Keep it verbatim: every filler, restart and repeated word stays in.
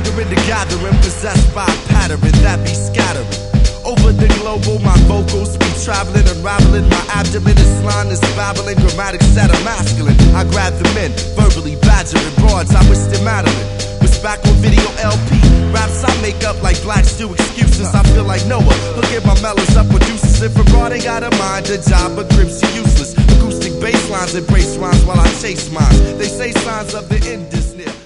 staggering the gathering, possessed by a pattern that be scattering. Over the global, my vocals be traveling, unraveling. My abdomen is line is babbling, grammatics set a masculine. I grab the men, verbally badgering broads, I wish them Madeline was back on video L P. Raps I make up like blacks do excuses. I feel like Noah, look at my mellows up producers. If a broad ain't got a mind, a job, but grips are useless. Acoustic bass lines embrace rhymes while I chase mines. They say signs of the end is near.